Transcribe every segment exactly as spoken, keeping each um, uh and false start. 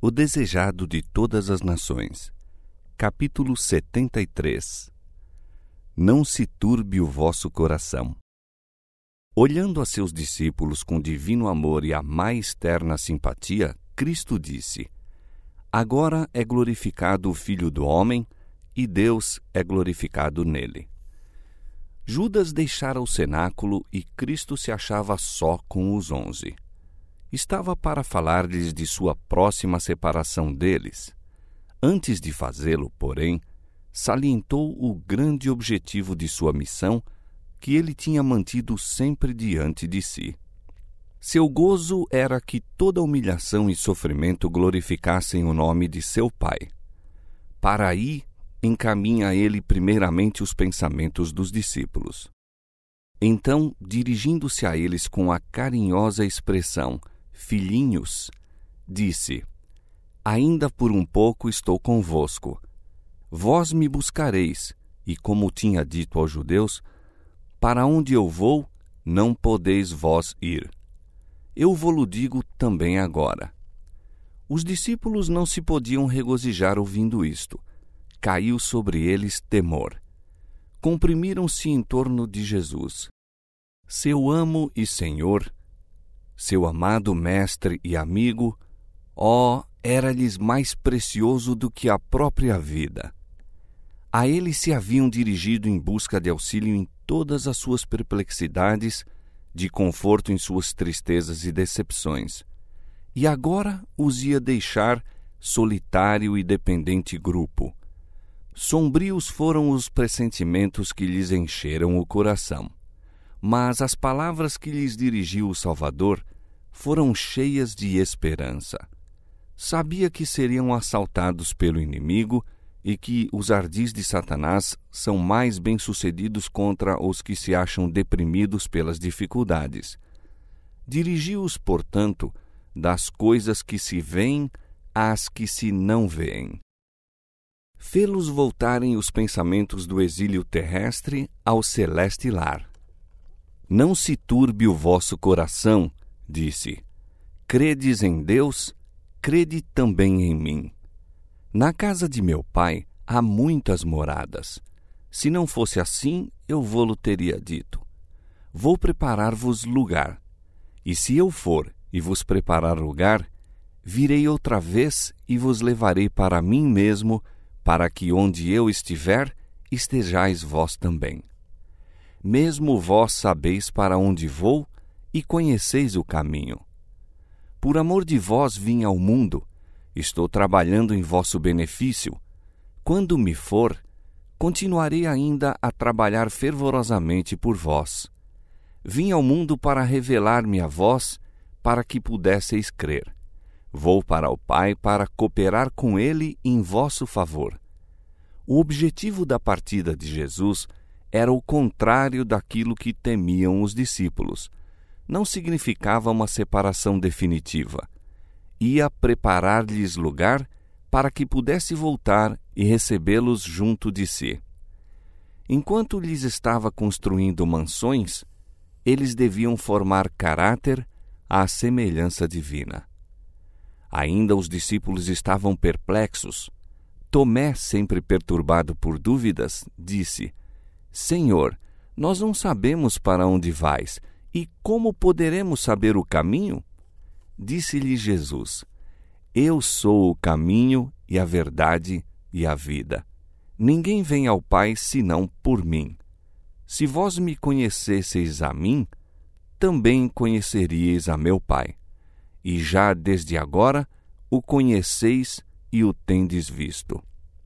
O desejado de todas as nações. Capítulo setenta e três. Não se turbe o vosso coração. Olhando a seus discípulos com divino amor e a mais terna simpatia, Cristo disse: Agora é glorificado o Filho do Homem, e Deus é glorificado nele. Judas deixara o cenáculo e Cristo se achava só com os onze. Estava para falar-lhes de sua próxima separação deles. Antes de fazê-lo, porém, salientou o grande objetivo de sua missão, que ele tinha mantido sempre diante de si. Seu gozo era que toda humilhação e sofrimento glorificassem o nome de seu Pai. Para aí encaminha ele primeiramente os pensamentos dos discípulos. Então, dirigindo-se a eles com a carinhosa expressão filhinhos, disse: Ainda por um pouco estou convosco. Vós me buscareis, e como tinha dito aos judeus, para onde eu vou, não podeis vós ir. Eu vo-lo digo também agora. Os discípulos não se podiam regozijar ouvindo isto. Caiu sobre eles temor. Comprimiram-se em torno de Jesus. Seu amo e Senhor, seu amado mestre e amigo, ó, era-lhes mais precioso do que a própria vida. A ele se haviam dirigido em busca de auxílio em todas as suas perplexidades, de conforto em suas tristezas e decepções, e agora os ia deixar solitário e dependente grupo. Sombrios foram os pressentimentos que lhes encheram o coração, mas as palavras que lhes dirigiu o Salvador foram cheias de esperança. Sabia que seriam assaltados pelo inimigo e que os ardis de Satanás são mais bem-sucedidos contra os que se acham deprimidos pelas dificuldades. Dirigiu-os, portanto, das coisas que se veem às que se não veem. Fê-los voltarem os pensamentos do exílio terrestre ao celeste lar. Não se turbe o vosso coração, disse. Credes em Deus, crede também em mim. Na casa de meu pai há muitas moradas. Se não fosse assim, eu vô-lo teria dito. Vou preparar-vos lugar. E se eu for e vos preparar lugar, virei outra vez e vos levarei para mim mesmo, para que onde eu estiver, estejais vós também. Mesmo vós sabeis para onde vou e conheceis o caminho. Por amor de vós vim ao mundo. Estou trabalhando em vosso benefício. Quando me for, continuarei ainda a trabalhar fervorosamente por vós. Vim ao mundo para revelar-me a vós, para que pudesseis crer. Vou para o Pai para cooperar com Ele em vosso favor. O objetivo da partida de Jesus era o contrário daquilo que temiam os discípulos. Não significava uma separação definitiva. Ia preparar-lhes lugar para que pudesse voltar e recebê-los junto de si. Enquanto lhes estava construindo mansões, eles deviam formar caráter à semelhança divina. Ainda os discípulos estavam perplexos. Tomé, sempre perturbado por dúvidas, disse: Senhor, nós não sabemos para onde vais, e como poderemos saber o caminho? Disse-lhe Jesus: Eu sou o caminho e a verdade e a vida. Ninguém vem ao Pai senão por mim. Se vós me conhecesseis a mim, também conheceríeis a meu Pai. E já desde agora o conheceis e o tendes visto.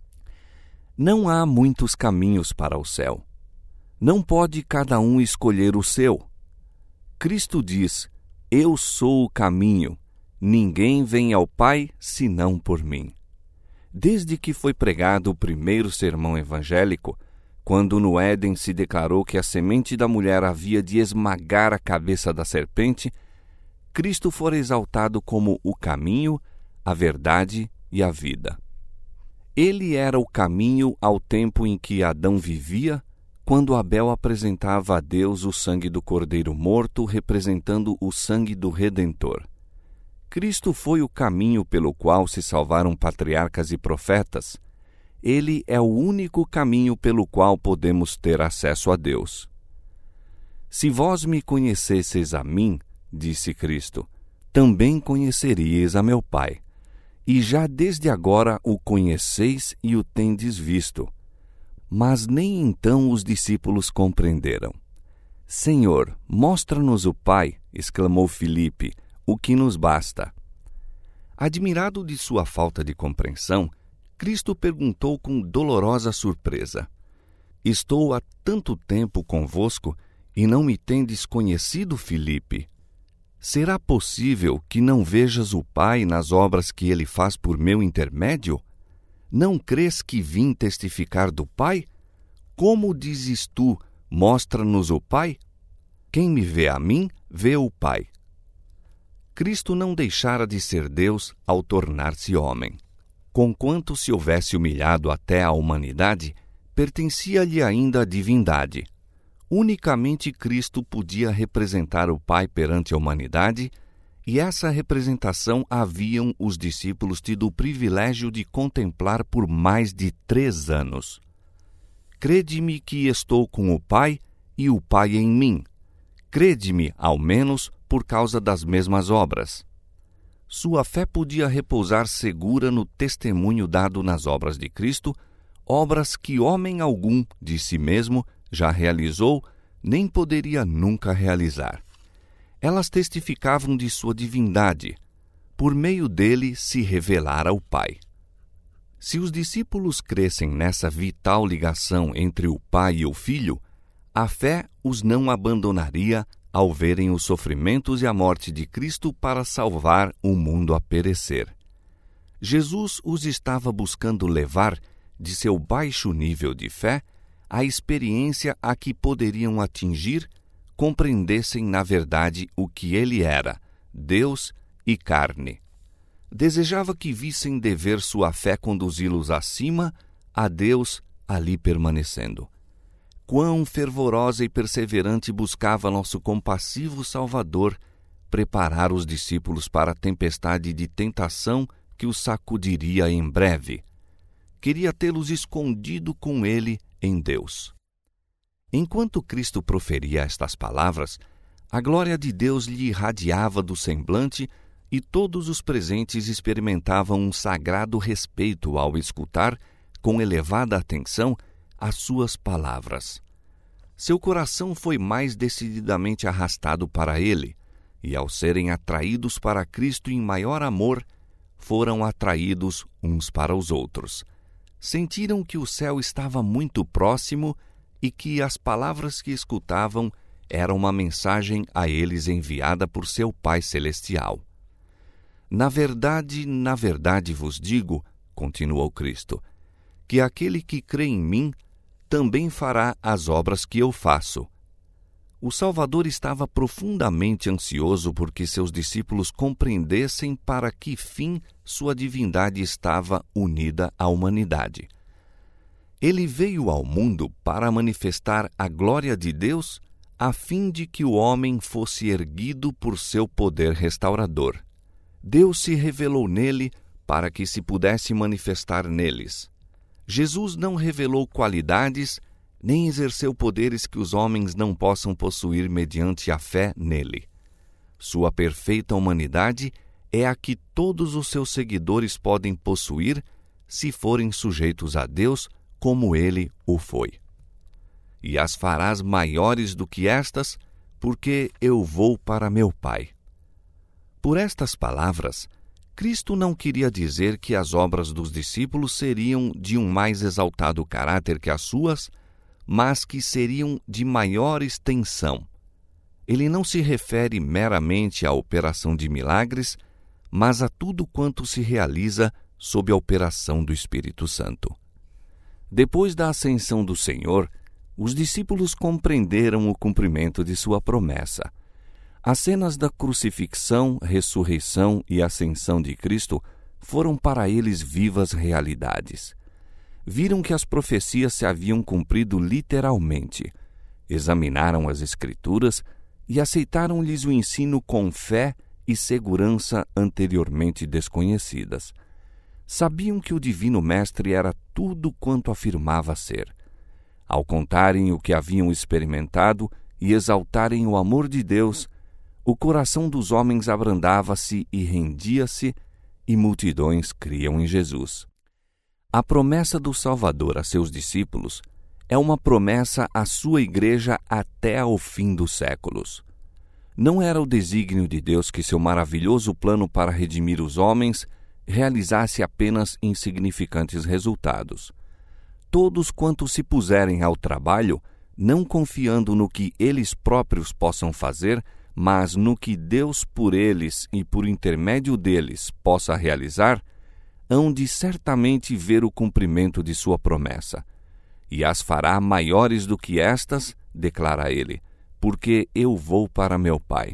Não há muitos caminhos para o céu. Não pode cada um escolher o seu. Cristo diz: Eu sou o caminho, ninguém vem ao Pai senão por mim. Desde que foi pregado o primeiro sermão evangélico, quando no Éden se declarou que a semente da mulher havia de esmagar a cabeça da serpente, Cristo fora exaltado como o caminho, a verdade e a vida. Ele era o caminho ao tempo em que Adão vivia, quando Abel apresentava a Deus o sangue do cordeiro morto, representando o sangue do Redentor. Cristo foi o caminho pelo qual se salvaram patriarcas e profetas. Ele é o único caminho pelo qual podemos ter acesso a Deus. Se vós me conhecesseis a mim, disse Cristo, também conheceríeis a meu Pai. E já desde agora o conheceis e o tendes visto. Mas nem então os discípulos compreenderam. Senhor, mostra-nos o Pai, exclamou Filipe, o que nos basta. Admirado de sua falta de compreensão, Cristo perguntou com dolorosa surpresa: Estou há tanto tempo convosco e não me tendes conhecido, Filipe? Será possível que não vejas o Pai nas obras que ele faz por meu intermédio? Não crês que vim testificar do Pai? Como dizes tu, mostra-nos o Pai? Quem me vê a mim, vê o Pai. Cristo não deixara de ser Deus ao tornar-se homem. Conquanto se houvesse humilhado até a humanidade, pertencia-lhe ainda a divindade. Unicamente Cristo podia representar o Pai perante a humanidade, e essa representação haviam os discípulos tido o privilégio de contemplar por mais de três anos. Crede-me que estou com o Pai e o Pai em mim. Crede-me, ao menos, por causa das mesmas obras. Sua fé podia repousar segura no testemunho dado nas obras de Cristo, obras que homem algum, de si mesmo, já realizou, nem poderia nunca realizar. Elas testificavam de sua divindade. Por meio dele se revelara o Pai. Se os discípulos crescem nessa vital ligação entre o Pai e o Filho, a fé os não abandonaria ao verem os sofrimentos e a morte de Cristo para salvar o mundo a perecer. Jesus os estava buscando levar, de seu baixo nível de fé, à experiência a que poderiam atingir, compreendessem na verdade o que ele era, Deus e carne. Desejava que vissem dever sua fé conduzi-los acima, a Deus ali permanecendo. Quão fervorosa e perseverante buscava nosso compassivo Salvador preparar os discípulos para a tempestade de tentação que os sacudiria em breve. Queria tê-los escondido com ele em Deus. Enquanto Cristo proferia estas palavras, a glória de Deus lhe irradiava do semblante e todos os presentes experimentavam um sagrado respeito ao escutar, com elevada atenção, as suas palavras. Seu coração foi mais decididamente arrastado para ele, e ao serem atraídos para Cristo em maior amor, foram atraídos uns para os outros. Sentiram que o céu estava muito próximo e que as palavras que escutavam eram uma mensagem a eles enviada por seu Pai Celestial. Na verdade, na verdade vos digo, continuou Cristo, que aquele que crê em mim também fará as obras que eu faço. O Salvador estava profundamente ansioso porque seus discípulos compreendessem para que fim sua divindade estava unida à humanidade. Ele veio ao mundo para manifestar a glória de Deus, a fim de que o homem fosse erguido por seu poder restaurador. Deus se revelou nele para que se pudesse manifestar neles. Jesus não revelou qualidades, nem exerceu poderes que os homens não possam possuir mediante a fé nele. Sua perfeita humanidade é a que todos os seus seguidores podem possuir se forem sujeitos a Deus como ele o foi. E as farás maiores do que estas, porque eu vou para meu Pai. Por estas palavras, Cristo não queria dizer que as obras dos discípulos seriam de um mais exaltado caráter que as suas, mas que seriam de maior extensão. Ele não se refere meramente à operação de milagres, mas a tudo quanto se realiza sob a operação do Espírito Santo. Depois da ascensão do Senhor, os discípulos compreenderam o cumprimento de sua promessa. As cenas da crucifixão, ressurreição e ascensão de Cristo foram para eles vivas realidades. Viram que as profecias se haviam cumprido literalmente, examinaram as Escrituras e aceitaram-lhes o ensino com fé e segurança anteriormente desconhecidas. Sabiam que o Divino Mestre era tudo quanto afirmava ser. Ao contarem o que haviam experimentado e exaltarem o amor de Deus, o coração dos homens abrandava-se e rendia-se, e multidões criam em Jesus. A promessa do Salvador a seus discípulos é uma promessa à sua igreja até ao fim dos séculos. Não era o desígnio de Deus que seu maravilhoso plano para redimir os homens realizasse apenas insignificantes resultados. Todos quantos se puserem ao trabalho, não confiando no que eles próprios possam fazer, mas no que Deus por eles e por intermédio deles possa realizar, hão de certamente ver o cumprimento de sua promessa. E as fará maiores do que estas, declara ele, porque eu vou para meu Pai.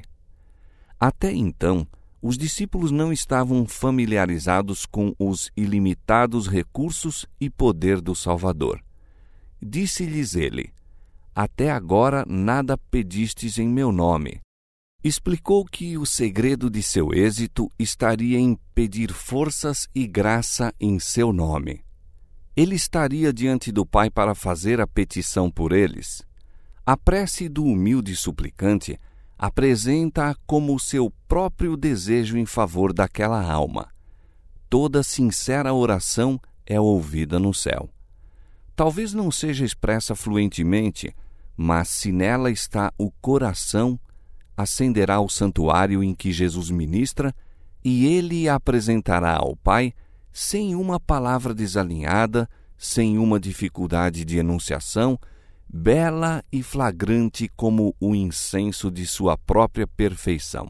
Até então, os discípulos não estavam familiarizados com os ilimitados recursos e poder do Salvador. Disse-lhes ele: até agora nada pedistes em meu nome. Explicou que o segredo de seu êxito estaria em pedir forças e graça em seu nome. Ele estaria diante do Pai para fazer a petição por eles. A prece do humilde suplicante apresenta-a como seu próprio desejo em favor daquela alma. Toda sincera oração é ouvida no céu. Talvez não seja expressa fluentemente, mas se nela está o coração, ascenderá ao santuário em que Jesus ministra e ele a apresentará ao Pai sem uma palavra desalinhada, sem uma dificuldade de enunciação, bela e flagrante como o incenso de sua própria perfeição.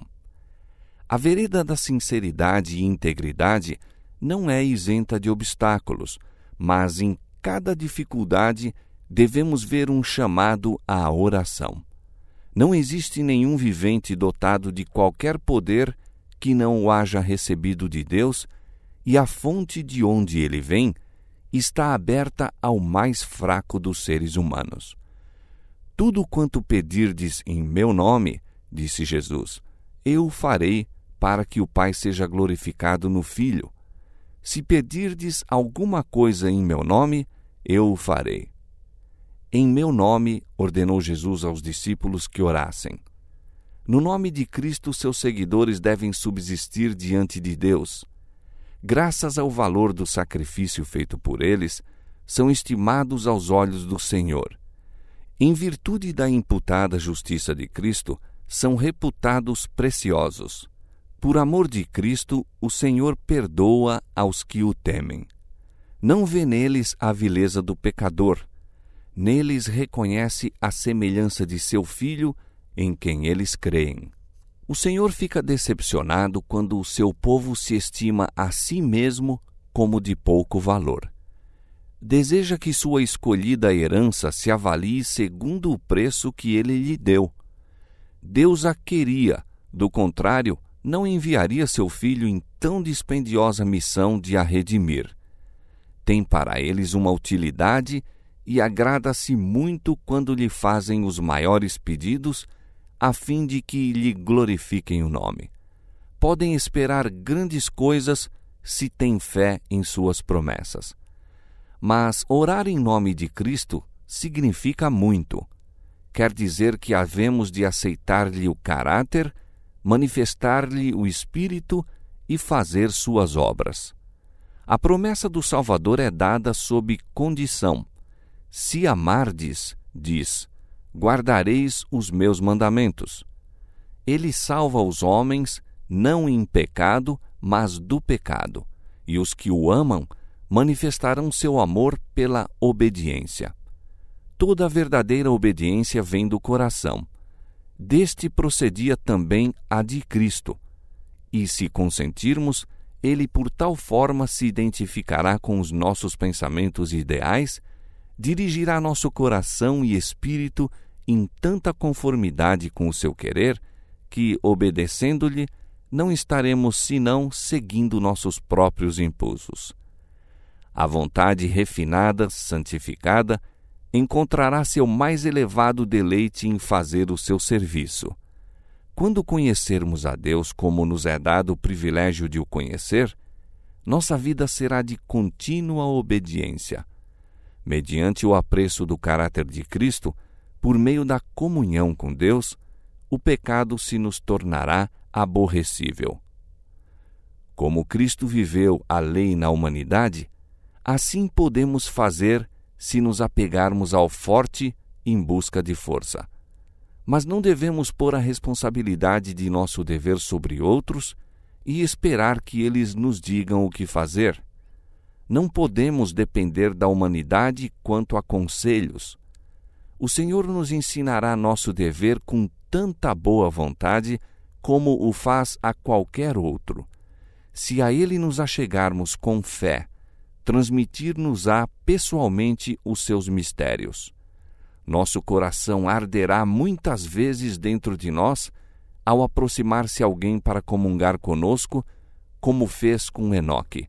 A vereda da sinceridade e integridade não é isenta de obstáculos, mas em cada dificuldade devemos ver um chamado à oração. Não existe nenhum vivente dotado de qualquer poder que não o haja recebido de Deus, e a fonte de onde ele vem está aberta ao mais fraco dos seres humanos. Tudo quanto pedirdes em meu nome, disse Jesus, eu farei para que o Pai seja glorificado no Filho. Se pedirdes alguma coisa em meu nome, eu o farei. Em meu nome, ordenou Jesus aos discípulos que orassem. No nome de Cristo, seus seguidores devem subsistir diante de Deus. Graças ao valor do sacrifício feito por eles, são estimados aos olhos do Senhor. Em virtude da imputada justiça de Cristo, são reputados preciosos. Por amor de Cristo, o Senhor perdoa aos que o temem. Não vê neles a vileza do pecador. Neles reconhece a semelhança de seu Filho, em quem eles creem. O Senhor fica decepcionado quando o seu povo se estima a si mesmo como de pouco valor. Deseja que sua escolhida herança se avalie segundo o preço que ele lhe deu. Deus a queria, do contrário, não enviaria seu Filho em tão dispendiosa missão de a redimir. Tem para eles uma utilidade e agrada-se muito quando lhe fazem os maiores pedidos, a fim de que lhe glorifiquem o nome. Podem esperar grandes coisas se têm fé em suas promessas. Mas orar em nome de Cristo significa muito. Quer dizer que havemos de aceitar-lhe o caráter, manifestar-lhe o Espírito e fazer suas obras. A promessa do Salvador é dada sob condição. Se amardes, diz, guardareis os meus mandamentos. Ele salva os homens, não em pecado, mas do pecado, e os que o amam manifestarão seu amor pela obediência. Toda a verdadeira obediência vem do coração. Deste procedia também a de Cristo. E se consentirmos, ele por tal forma se identificará com os nossos pensamentos e ideais, dirigirá nosso coração e espírito em tanta conformidade com o seu querer, que, obedecendo-lhe, não estaremos senão seguindo nossos próprios impulsos. A vontade refinada, santificada, encontrará seu mais elevado deleite em fazer o seu serviço. Quando conhecermos a Deus como nos é dado o privilégio de o conhecer, nossa vida será de contínua obediência. Mediante o apreço do caráter de Cristo, por meio da comunhão com Deus, o pecado se nos tornará aborrecível. Como Cristo viveu a lei na humanidade, assim podemos fazer se nos apegarmos ao forte em busca de força. Mas não devemos pôr a responsabilidade de nosso dever sobre outros e esperar que eles nos digam o que fazer. Não podemos depender da humanidade quanto a conselhos. O Senhor nos ensinará nosso dever com tanta boa vontade como o faz a qualquer outro. Se a Ele nos achegarmos com fé, transmitir-nos-á pessoalmente os seus mistérios. Nosso coração arderá muitas vezes dentro de nós ao aproximar-se alguém para comungar conosco, como fez com Enoque.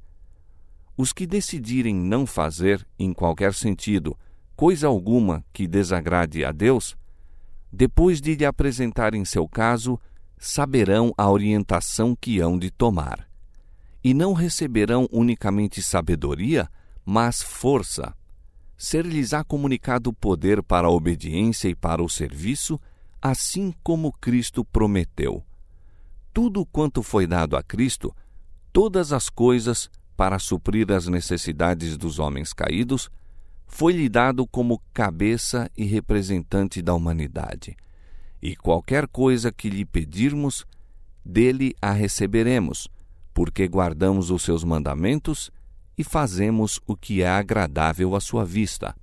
Os que decidirem não fazer, em qualquer sentido, coisa alguma que desagrade a Deus, depois de lhe apresentarem seu caso, saberão a orientação que hão de tomar. E não receberão unicamente sabedoria, mas força. Ser-lhes-á comunicado poder para a obediência e para o serviço, assim como Cristo prometeu. Tudo quanto foi dado a Cristo, todas as coisas, para suprir as necessidades dos homens caídos, foi-lhe dado como cabeça e representante da humanidade. E qualquer coisa que lhe pedirmos, dele a receberemos, porque guardamos os seus mandamentos e fazemos o que é agradável à sua vista.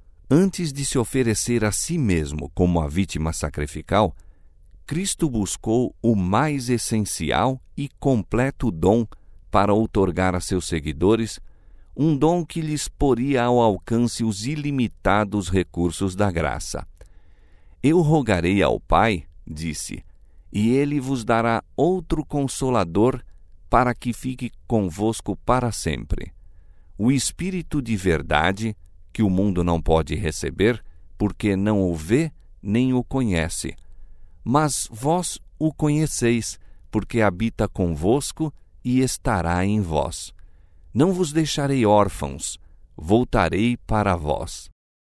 Antes de se oferecer a si mesmo como a vítima sacrificial, Cristo buscou o mais essencial e completo dom para outorgar a seus seguidores, um dom que lhes poria ao alcance os ilimitados recursos da graça. Eu rogarei ao Pai, disse, e Ele vos dará outro Consolador para que fique convosco para sempre. O Espírito de verdade, que o mundo não pode receber, porque não o vê nem o conhece. Mas vós o conheceis, porque habita convosco e estará em vós. Não vos deixarei órfãos, voltarei para vós.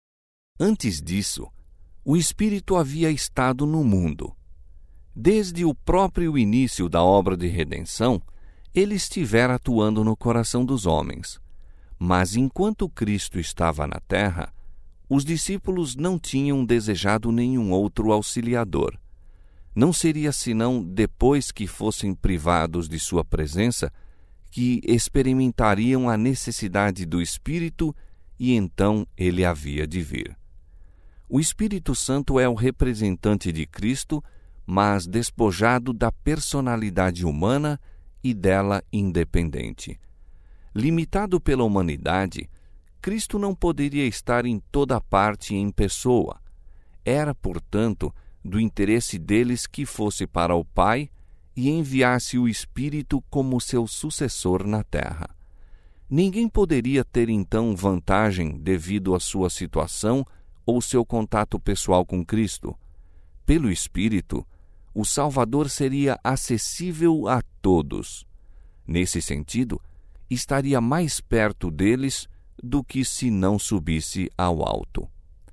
Antes disso, o Espírito havia estado no mundo. Desde o próprio início da obra de redenção, ele estivera atuando no coração dos homens. Mas enquanto Cristo estava na terra, os discípulos não tinham desejado nenhum outro auxiliador. Não seria senão depois que fossem privados de sua presença que experimentariam a necessidade do Espírito e então ele havia de vir. O Espírito Santo é o representante de Cristo, mas despojado da personalidade humana e dela independente. Limitado pela humanidade, Cristo não poderia estar em toda parte em pessoa. Era, portanto, do interesse deles que fosse para o Pai e enviasse o Espírito como seu sucessor na terra. Ninguém poderia ter então vantagem devido à sua situação ou seu contato pessoal com Cristo. Pelo Espírito, o Salvador seria acessível a todos. Nesse sentido, estaria mais perto deles do que se não subisse ao alto.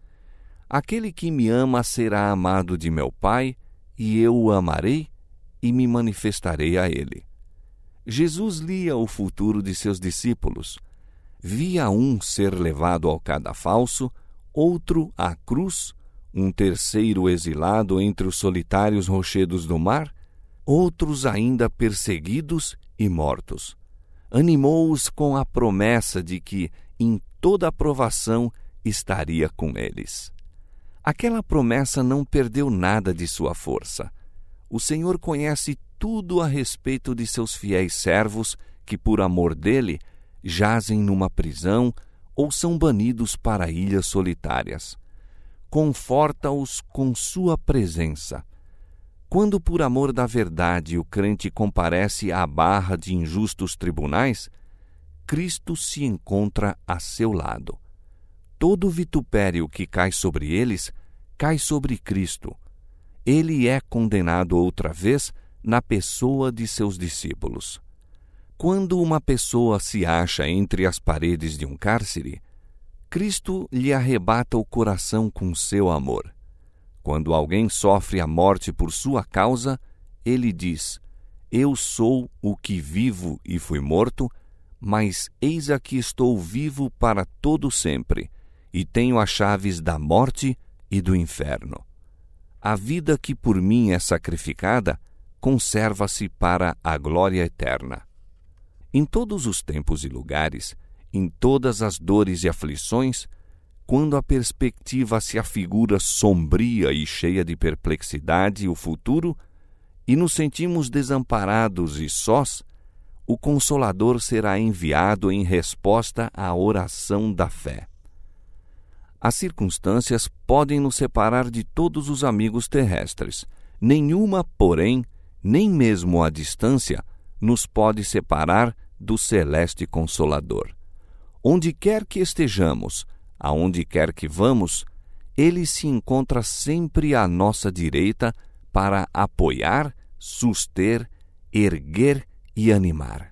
Aquele que me ama será amado de meu Pai, e eu o amarei e me manifestarei a ele. Jesus lia o futuro de seus discípulos. Via um ser levado ao cadafalso, outro à cruz, um terceiro exilado entre os solitários rochedos do mar, outros ainda perseguidos e mortos. Animou-os com a promessa de que, em toda provação, estaria com eles. Aquela promessa não perdeu nada de sua força. O Senhor conhece tudo a respeito de seus fiéis servos que, por amor dele, jazem numa prisão ou são banidos para ilhas solitárias. Conforta-os com sua presença. Quando, por amor da verdade, o crente comparece à barra de injustos tribunais, Cristo se encontra a seu lado. Todo vitupério que cai sobre eles, cai sobre Cristo. ele é condenado outra vez na pessoa de seus discípulos. Quando uma pessoa se acha entre as paredes de um cárcere, Cristo lhe arrebata o coração com seu amor. Quando alguém sofre a morte por sua causa, ele diz: Eu sou o que vivo e fui morto, mas eis aqui estou vivo para todo sempre, e tenho as chaves da morte e do inferno. A vida que por mim é sacrificada conserva-se para a glória eterna. Em todos os tempos e lugares, em todas as dores e aflições, quando a perspectiva se afigura sombria e cheia de perplexidade o futuro, e nos sentimos desamparados e sós, o Consolador será enviado em resposta à oração da fé. As circunstâncias podem nos separar de todos os amigos terrestres. Nenhuma, porém, nem mesmo a distância, nos pode separar do celeste Consolador. Onde quer que estejamos, aonde quer que vamos, ele se encontra sempre à nossa direita para apoiar, suster, erguer e animar.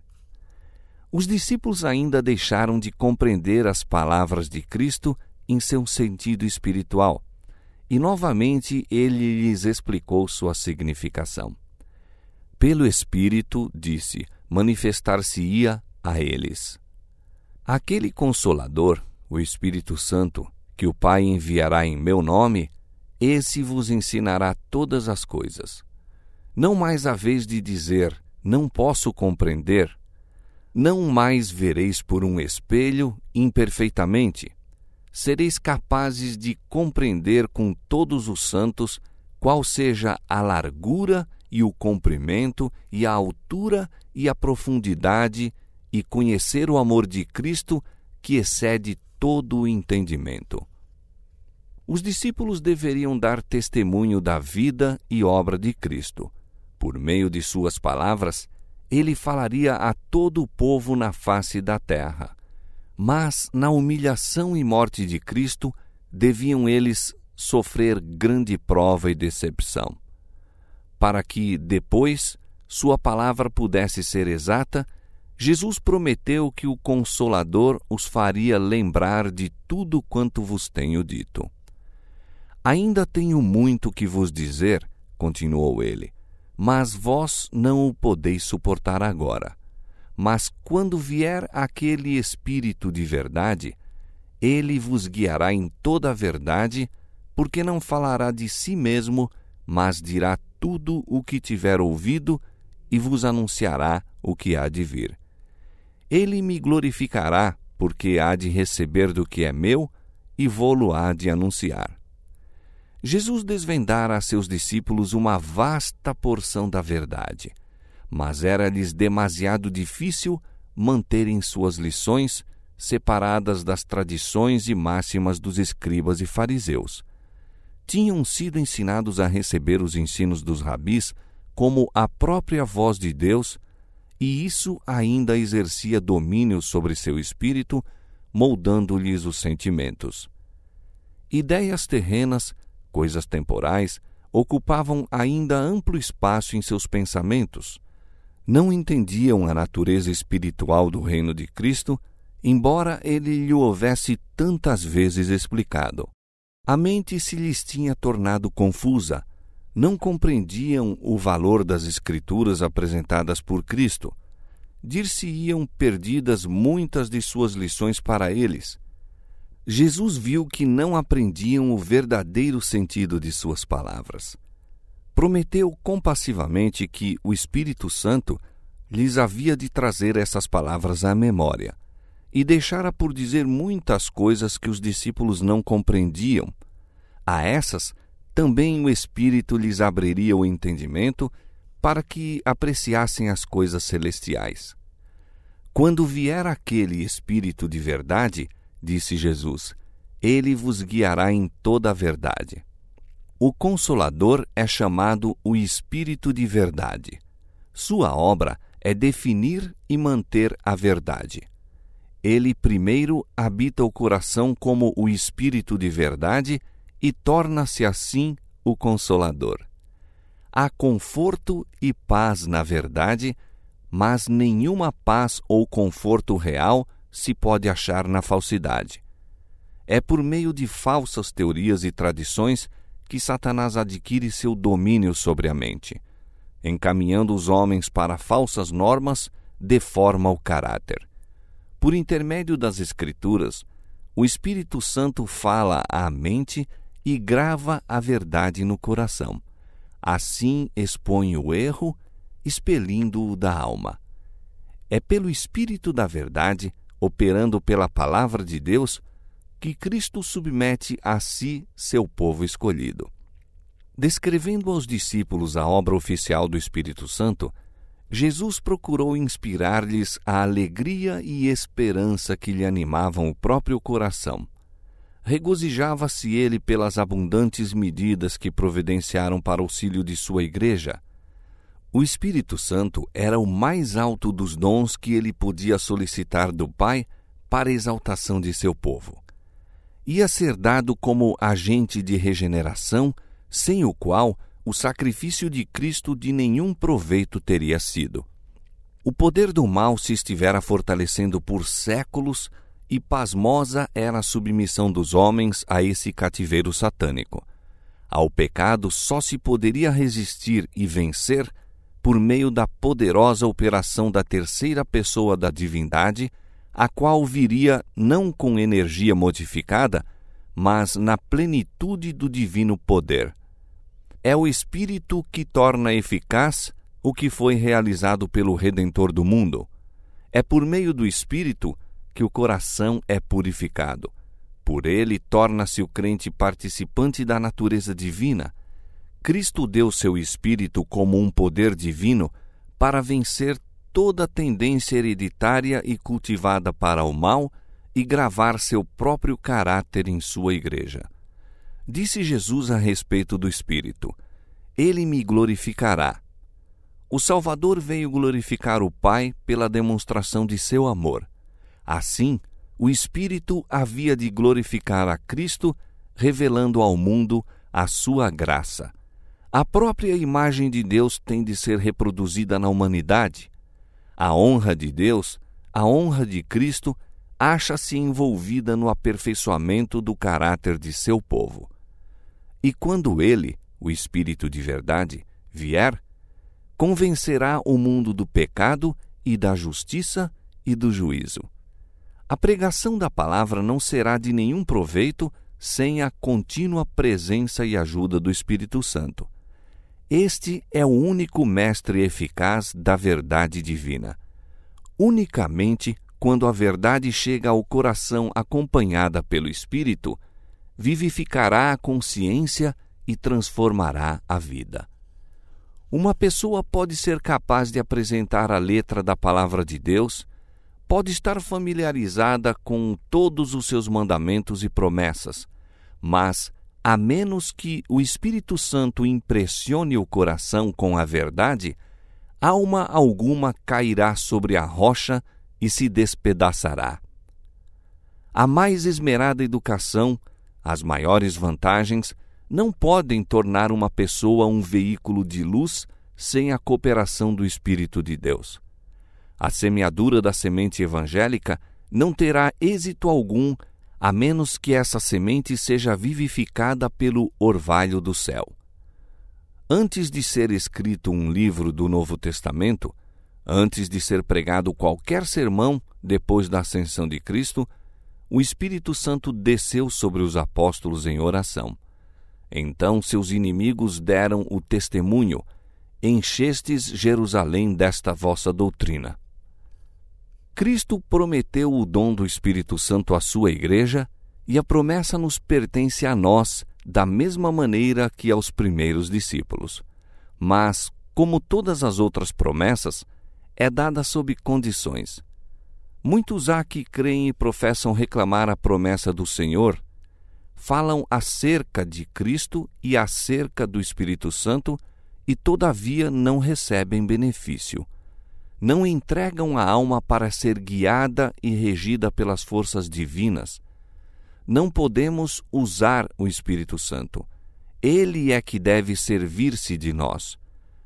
Os discípulos ainda deixaram de compreender as palavras de Cristo em seu sentido espiritual, e novamente ele lhes explicou sua significação. Pelo Espírito, disse, manifestar-se-ia a eles. Aquele Consolador, o Espírito Santo, que o Pai enviará em meu nome, esse vos ensinará todas as coisas. Não mais haveis de dizer, não posso compreender. Não mais vereis por um espelho imperfeitamente. Sereis capazes de compreender com todos os santos qual seja a largura e o comprimento e a altura e a profundidade, e conhecer o amor de Cristo que excede todo o entendimento. Os discípulos deveriam dar testemunho da vida e obra de Cristo. Por meio de suas palavras, ele falaria a todo o povo na face da terra. Mas, na humilhação e morte de Cristo, deviam eles sofrer grande prova e decepção. Para que, depois, sua palavra pudesse ser exata, Jesus prometeu que o Consolador os faria lembrar de tudo quanto vos tenho dito. Ainda tenho muito que vos dizer, continuou ele, mas vós não o podeis suportar agora. Mas quando vier aquele Espírito de verdade, ele vos guiará em toda a verdade, porque não falará de si mesmo, mas dirá tudo o que tiver ouvido e vos anunciará o que há de vir. Ele me glorificará, porque há de receber do que é meu e vô-lo há de anunciar. Jesus desvendara a seus discípulos uma vasta porção da verdade, mas era-lhes demasiado difícil manterem suas lições separadas das tradições e máximas dos escribas e fariseus. Tinham sido ensinados a receber os ensinos dos rabis como a própria voz de Deus, e isso ainda exercia domínio sobre seu espírito, moldando-lhes os sentimentos. Ideias terrenas, coisas temporais, ocupavam ainda amplo espaço em seus pensamentos. Não entendiam a natureza espiritual do reino de Cristo, embora ele lhe houvesse tantas vezes explicado. A mente se lhes tinha tornado confusa, não compreendiam o valor das Escrituras apresentadas por Cristo. Dir-se-iam perdidas muitas de suas lições para eles. Jesus viu que não aprendiam o verdadeiro sentido de suas palavras. Prometeu compassivamente que o Espírito Santo lhes havia de trazer essas palavras à memória, e deixara por dizer muitas coisas que os discípulos não compreendiam. A essas, também o Espírito lhes abriria o entendimento para que apreciassem as coisas celestiais. Quando vier aquele Espírito de verdade, disse Jesus, ele vos guiará em toda a verdade. O Consolador é chamado o Espírito de verdade. Sua obra é definir e manter a verdade. Ele primeiro habita o coração como o Espírito de verdade e torna-se assim o Consolador. há conforto e paz na verdade, mas nenhuma paz ou conforto real se pode achar na falsidade. É por meio de falsas teorias e tradições que Satanás adquire seu domínio sobre a mente. Encaminhando os homens para falsas normas, deforma o caráter. Por intermédio das Escrituras, o Espírito Santo fala à mente e grava a verdade no coração. Assim expõe o erro, expelindo-o da alma. É pelo Espírito da verdade, operando pela palavra de Deus, que Cristo submete a si seu povo escolhido. Descrevendo aos discípulos a obra oficial do Espírito Santo, Jesus procurou inspirar-lhes a alegria e esperança que lhe animavam o próprio coração. Regozijava-se ele pelas abundantes medidas que providenciaram para o auxílio de sua igreja. O Espírito Santo era o mais alto dos dons que ele podia solicitar do Pai para a exaltação de seu povo. Ia ser dado como agente de regeneração, sem o qual o sacrifício de Cristo de nenhum proveito teria sido. O poder do mal se estivera fortalecendo por séculos e pasmosa era a submissão dos homens a esse cativeiro satânico. Ao pecado só se poderia resistir e vencer por meio da poderosa operação da terceira pessoa da divindade, a qual viria não com energia modificada, mas na plenitude do divino poder. É o Espírito que torna eficaz o que foi realizado pelo Redentor do mundo. É por meio do Espírito que o coração é purificado. Por ele torna-se o crente participante da natureza divina. Cristo deu seu Espírito como um poder divino para vencer toda tendência hereditária e cultivada para o mal e gravar seu próprio caráter em sua igreja. Disse Jesus a respeito do Espírito: Ele me glorificará. O Salvador veio glorificar o Pai pela demonstração de seu amor. Assim, o Espírito havia de glorificar a Cristo, revelando ao mundo a sua graça. A própria imagem de Deus tem de ser reproduzida na humanidade. A honra de Deus, a honra de Cristo, acha-se envolvida no aperfeiçoamento do caráter de seu povo. E quando Ele, o Espírito de verdade, vier, convencerá o mundo do pecado e da justiça e do juízo. A pregação da palavra não será de nenhum proveito sem a contínua presença e ajuda do Espírito Santo. Este é o único mestre eficaz da verdade divina. Unicamente quando a verdade chega ao coração acompanhada pelo Espírito, vivificará a consciência e transformará a vida. Uma pessoa pode ser capaz de apresentar a letra da palavra de Deus, pode estar familiarizada com todos os seus mandamentos e promessas, mas, a menos que o Espírito Santo impressione o coração com a verdade, alma alguma cairá sobre a rocha e se despedaçará. A mais esmerada educação, as maiores vantagens, não podem tornar uma pessoa um veículo de luz sem a cooperação do Espírito de Deus. A semeadura da semente evangélica não terá êxito algum a menos que essa semente seja vivificada pelo orvalho do céu. Antes de ser escrito um livro do Novo Testamento, antes de ser pregado qualquer sermão depois da ascensão de Cristo, o Espírito Santo desceu sobre os apóstolos em oração. Então seus inimigos deram o testemunho: enchestes Jerusalém desta vossa doutrina. Cristo prometeu o dom do Espírito Santo à sua igreja e a promessa nos pertence a nós da mesma maneira que aos primeiros discípulos. Mas, como todas as outras promessas, é dada sob condições. Muitos há que creem e professam reclamar a promessa do Senhor, falam acerca de Cristo e acerca do Espírito Santo e, todavia, não recebem benefício. Não entregam a alma para ser guiada e regida pelas forças divinas. Não podemos usar o Espírito Santo. Ele é que deve servir-se de nós.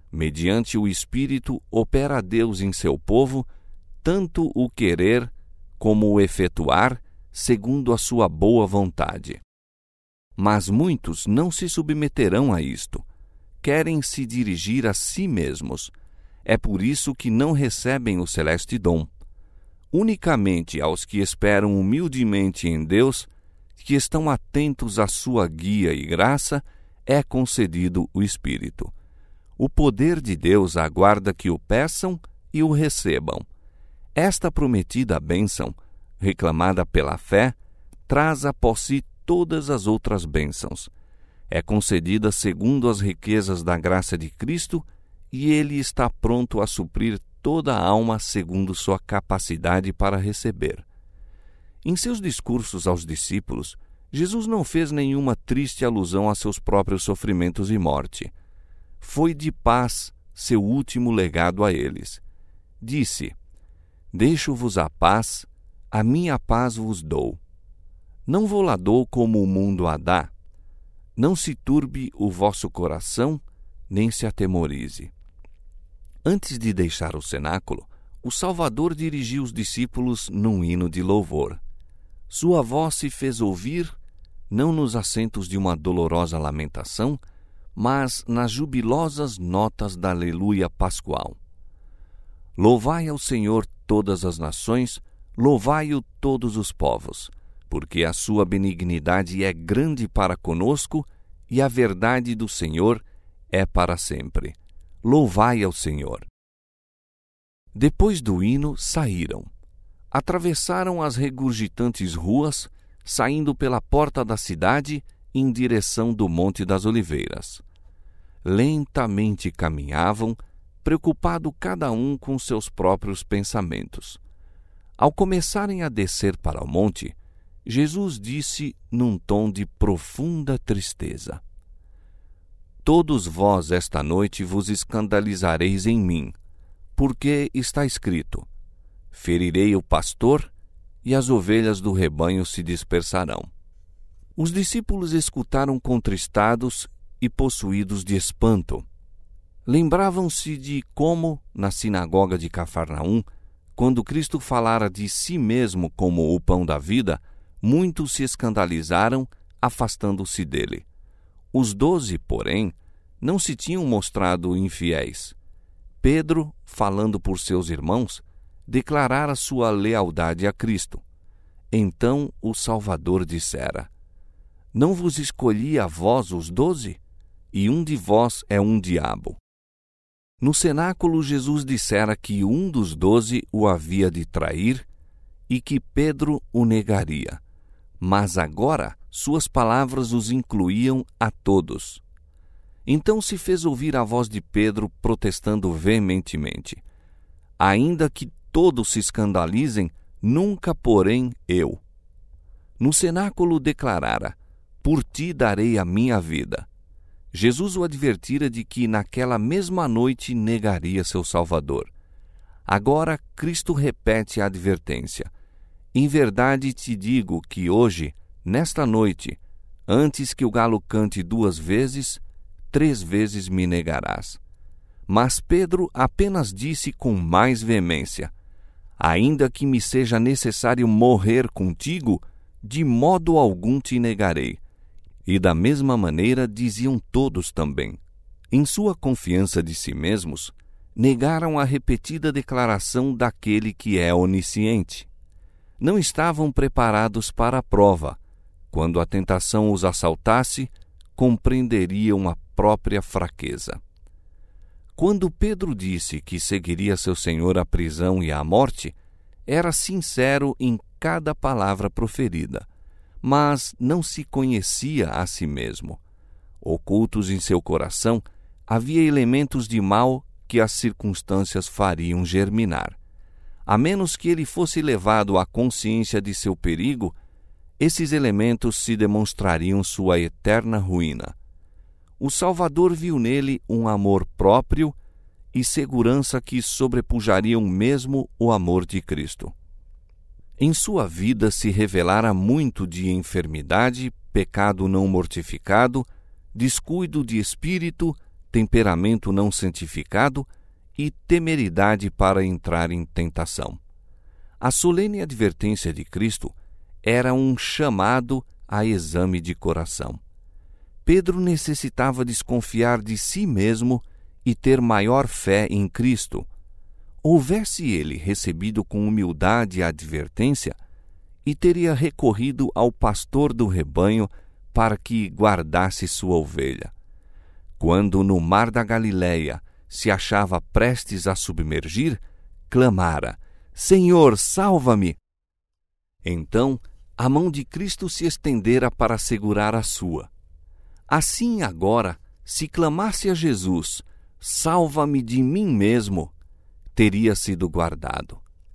Mediante o Espírito opera Deus em seu povo, tanto o querer como o efetuar, segundo a sua boa vontade. Mas muitos não se submeterão a isto. Querem se dirigir a si mesmos. É por isso que não recebem o celeste dom. Unicamente aos que esperam humildemente em Deus, que estão atentos à sua guia e graça, é concedido o Espírito. O poder de Deus aguarda que o peçam e o recebam. Esta prometida bênção, reclamada pela fé, traz após si todas as outras bênçãos. É concedida segundo as riquezas da graça de Cristo, e Ele está pronto a suprir toda a alma segundo sua capacidade para receber. Em seus discursos aos discípulos, Jesus não fez nenhuma triste alusão a seus próprios sofrimentos e morte. Foi de paz seu último legado a eles. Disse: Deixo-vos a paz, a minha paz vos dou. Não vou lá dou como o mundo a dá. Não se turbe o vosso coração, nem se atemorize. Antes de deixar o cenáculo, o Salvador dirigiu os discípulos num hino de louvor. Sua voz se fez ouvir, não nos assentos de uma dolorosa lamentação, mas nas jubilosas notas da aleluia pascual. Louvai ao Senhor todas as nações, louvai-o todos os povos, porque a sua benignidade é grande para conosco e a verdade do Senhor é para sempre. Louvai ao Senhor. Depois do hino, saíram. Atravessaram as regurgitantes ruas, saindo pela porta da cidade em direção do Monte das Oliveiras. Lentamente caminhavam, preocupado cada um com seus próprios pensamentos. Ao começarem a descer para o monte, Jesus disse num tom de profunda tristeza: Todos vós esta noite vos escandalizareis em mim, porque está escrito: ferirei o pastor e as ovelhas do rebanho se dispersarão. Os discípulos escutaram contristados e possuídos de espanto. Lembravam-se de como, na sinagoga de Cafarnaum, quando Cristo falara de si mesmo como o pão da vida, muitos se escandalizaram, afastando-se dele. Os doze, porém, não se tinham mostrado infiéis. Pedro, falando por seus irmãos, declarara sua lealdade a Cristo. Então o Salvador dissera: Não vos escolhi a vós os doze? E um de vós é um diabo. No cenáculo, Jesus dissera que um dos doze o havia de trair e que Pedro o negaria. Mas agora suas palavras os incluíam a todos. Então se fez ouvir a voz de Pedro protestando veementemente: Ainda que todos se escandalizem, nunca porém eu. No cenáculo declarara: Por ti darei a minha vida. Jesus o advertira de que naquela mesma noite negaria seu Salvador. Agora Cristo repete a advertência: Em verdade te digo que hoje, nesta noite, antes que o galo cante duas vezes, três vezes me negarás. Mas Pedro apenas disse com mais veemência: Ainda que me seja necessário morrer contigo, de modo algum te negarei. E da mesma maneira diziam todos também. Em sua confiança de si mesmos, negaram a repetida declaração daquele que é onisciente. Não estavam preparados para a prova. Quando a tentação os assaltasse, compreenderiam a própria fraqueza. Quando Pedro disse que seguiria seu Senhor à prisão e à morte, era sincero em cada palavra proferida, mas não se conhecia a si mesmo. Ocultos em seu coração, havia elementos de mal que as circunstâncias fariam germinar. A menos que ele fosse levado à consciência de seu perigo, esses elementos se demonstrariam sua eterna ruína. O Salvador viu nele um amor próprio e segurança que sobrepujariam mesmo o amor de Cristo. Em sua vida se revelara muito de enfermidade, pecado não mortificado, descuido de espírito, temperamento não santificado e temeridade para entrar em tentação. A solene advertência de Cristo era um chamado a exame de coração. Pedro necessitava desconfiar de si mesmo e ter maior fé em Cristo. Houvesse ele recebido com humildade a advertência, e teria recorrido ao pastor do rebanho para que guardasse sua ovelha. Quando no mar da Galileia se achava prestes a submergir, clamara: Senhor, salva-me! Então, a mão de Cristo se estendera para segurar a sua. Assim agora, se clamasse a Jesus: salva-me de mim mesmo, teria sido guardado.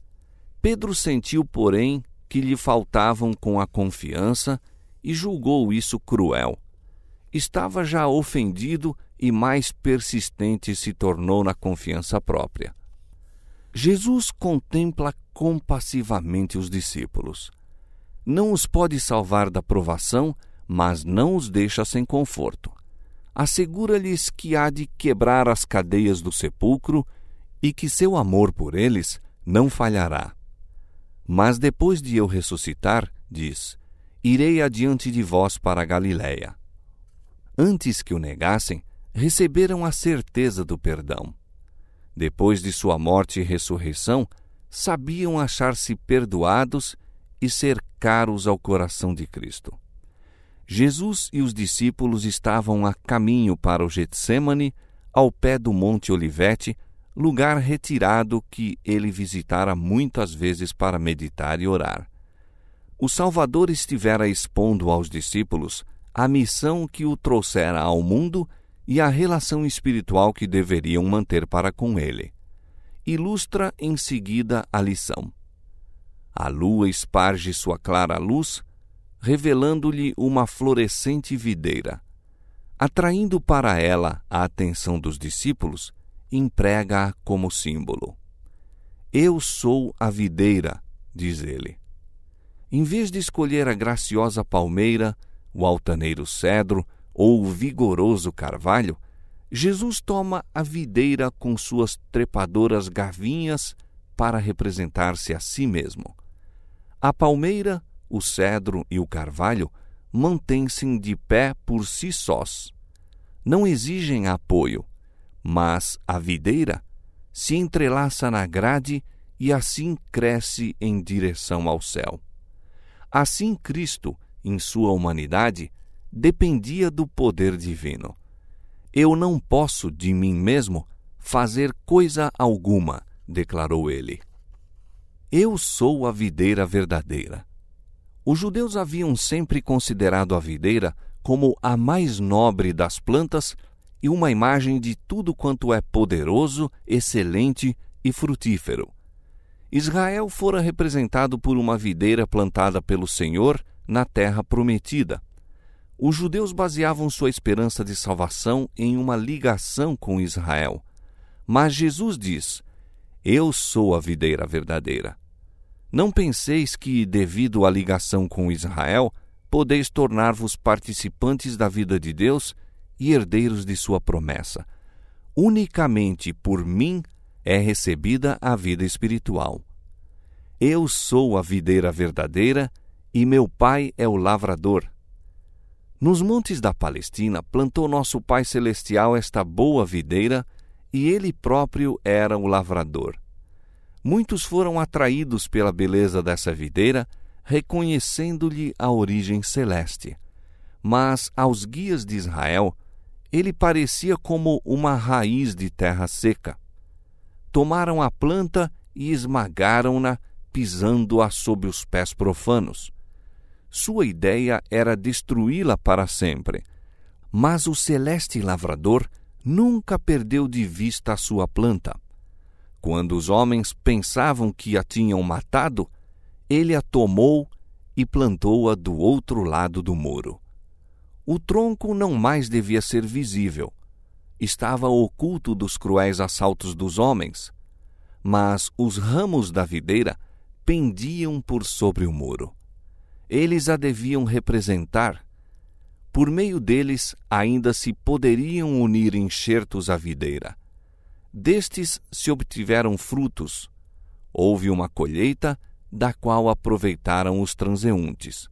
Pedro sentiu, porém, que lhe faltavam com a confiança e julgou isso cruel. Estava já ofendido e mais persistente se tornou na confiança própria. Jesus contempla compassivamente os discípulos. Não os pode salvar da provação, mas não os deixa sem conforto. Assegura-lhes que há de quebrar as cadeias do sepulcro e que seu amor por eles não falhará. Mas depois de eu ressuscitar, diz, irei adiante de vós para a Galileia. Antes que o negassem, receberam a certeza do perdão. Depois de sua morte e ressurreição, sabiam achar-se perdoados e ser caros ao coração de Cristo. Jesus e os discípulos estavam a caminho para o Getsêmani, ao pé do Monte Olivete, lugar retirado que ele visitara muitas vezes para meditar e orar. O Salvador estivera expondo aos discípulos a missão que o trouxera ao mundo e a relação espiritual que deveriam manter para com ele. Ilustra em seguida a lição. A lua esparge sua clara luz, revelando-lhe uma florescente videira. Atraindo para ela a atenção dos discípulos, emprega-a como símbolo. Eu sou a videira, diz ele. Em vez de escolher a graciosa palmeira, o altaneiro cedro ou o vigoroso carvalho, Jesus toma a videira com suas trepadoras gavinhas para representar-se a si mesmo. A palmeira, o cedro e o carvalho mantêm-se de pé por si sós. Não exigem apoio, mas a videira se entrelaça na grade e assim cresce em direção ao céu. Assim Cristo, em sua humanidade, dependia do poder divino. Eu não posso, de mim mesmo, fazer coisa alguma, declarou ele. Eu sou a videira verdadeira. Os judeus haviam sempre considerado a videira como a mais nobre das plantas e uma imagem de tudo quanto é poderoso, excelente e frutífero. Israel fora representado por uma videira plantada pelo Senhor na terra prometida. Os judeus baseavam sua esperança de salvação em uma ligação com Israel. Mas Jesus diz: Eu sou a videira verdadeira. Não penseis que, devido à ligação com Israel, podeis tornar-vos participantes da vida de Deus e herdeiros de sua promessa. Unicamente por mim é recebida a vida espiritual. Eu sou a videira verdadeira e meu Pai é o lavrador. Nos montes da Palestina plantou nosso Pai Celestial esta boa videira e ele próprio era o lavrador. Muitos foram atraídos pela beleza dessa videira, reconhecendo-lhe a origem celeste. Mas aos guias de Israel, ele parecia como uma raiz de terra seca. Tomaram a planta e esmagaram-na, pisando-a sob os pés profanos. Sua ideia era destruí-la para sempre. Mas o celeste lavrador nunca perdeu de vista a sua planta. Quando os homens pensavam que a tinham matado, ele a tomou e plantou-a do outro lado do muro. O tronco não mais devia ser visível. Estava oculto dos cruéis assaltos dos homens. Mas os ramos da videira pendiam por sobre o muro. Eles a deviam representar. Por meio deles ainda se poderiam unir enxertos à videira. Destes se obtiveram frutos. Houve uma colheita, da qual aproveitaram os transeuntes.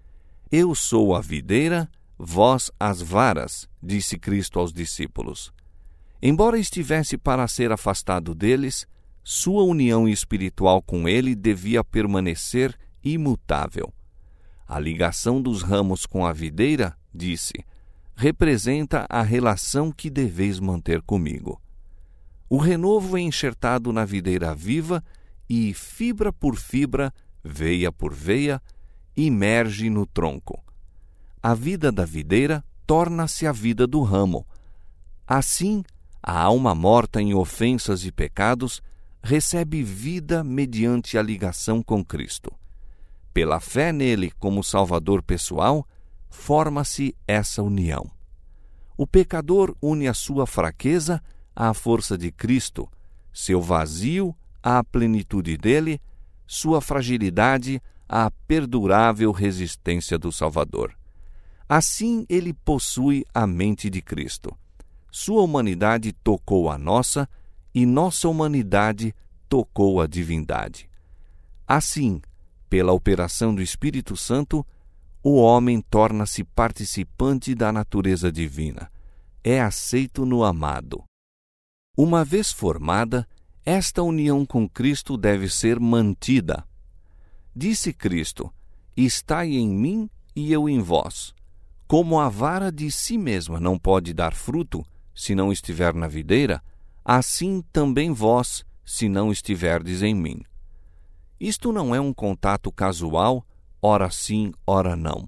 Eu sou a videira, vós as varas, disse Cristo aos discípulos. Embora estivesse para ser afastado deles, sua união espiritual com ele devia permanecer imutável. A ligação dos ramos com a videira, disse, representa a relação que deveis manter comigo. O renovo é enxertado na videira viva e, fibra por fibra, veia por veia, emerge no tronco. A vida da videira torna-se a vida do ramo. Assim, a alma morta em ofensas e pecados recebe vida mediante a ligação com Cristo. Pela fé nele como Salvador pessoal, forma-se essa união. O pecador une a sua fraqueza à força de Cristo, seu vazio à plenitude dele, sua fragilidade à perdurável resistência do Salvador. Assim ele possui a mente de Cristo. Sua humanidade tocou a nossa e nossa humanidade tocou a divindade. Assim, pela operação do Espírito Santo, o homem torna-se participante da natureza divina. É aceito no amado. Uma vez formada, esta união com Cristo deve ser mantida. Disse Cristo: estai em mim e eu em vós. Como a vara de si mesma não pode dar fruto, se não estiver na videira, assim também vós, se não estiverdes em mim. Isto não é um contato casual, ora sim, ora não.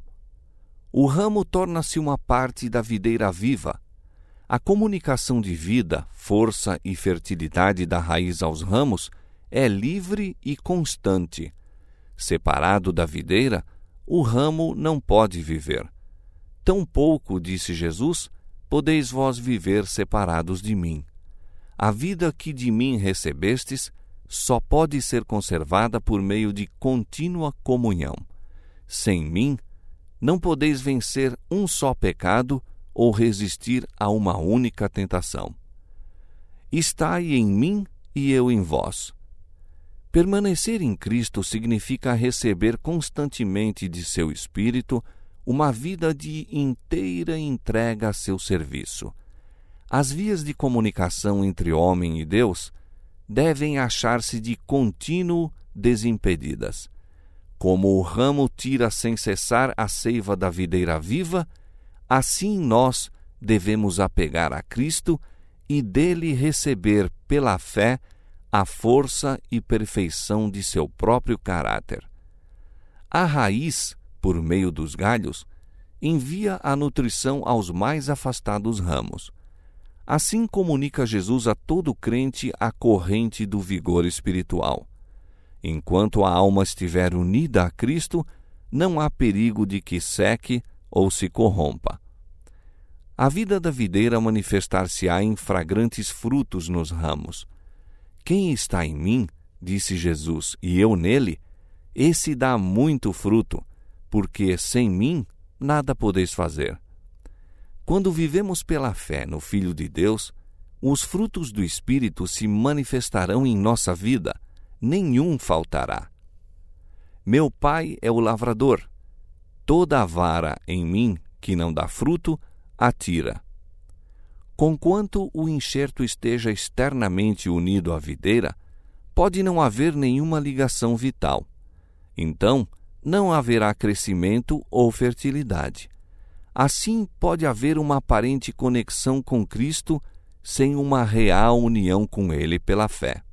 O ramo torna-se uma parte da videira viva. A comunicação de vida, força e fertilidade da raiz aos ramos é livre e constante. Separado da videira, o ramo não pode viver. Tampouco, disse Jesus, podeis vós viver separados de mim. A vida que de mim recebestes só pode ser conservada por meio de contínua comunhão. Sem mim, não podeis vencer um só pecado ou resistir a uma única tentação. Estai em mim e eu em vós. Permanecer em Cristo significa receber constantemente de seu Espírito uma vida de inteira entrega a seu serviço. As vias de comunicação entre homem e Deus devem achar-se de contínuo desimpedidas. Como o ramo tira sem cessar a seiva da videira viva, assim nós devemos apegar a Cristo e dele receber pela fé a força e perfeição de seu próprio caráter. A raiz, por meio dos galhos, envia a nutrição aos mais afastados ramos. Assim comunica Jesus a todo crente a corrente do vigor espiritual. Enquanto a alma estiver unida a Cristo, não há perigo de que seque ou se corrompa. A vida da videira manifestar-se-á em fragrantes frutos nos ramos. Quem está em mim, disse Jesus, e eu nele, esse dá muito fruto, porque sem mim nada podeis fazer. Quando vivemos pela fé no Filho de Deus, os frutos do Espírito se manifestarão em nossa vida, nenhum faltará. Meu Pai é o lavrador. Toda a vara em mim que não dá fruto, atira. Conquanto o enxerto esteja externamente unido à videira, pode não haver nenhuma ligação vital. Então, não haverá crescimento ou fertilidade. Assim, pode haver uma aparente conexão com Cristo sem uma real união com Ele pela fé.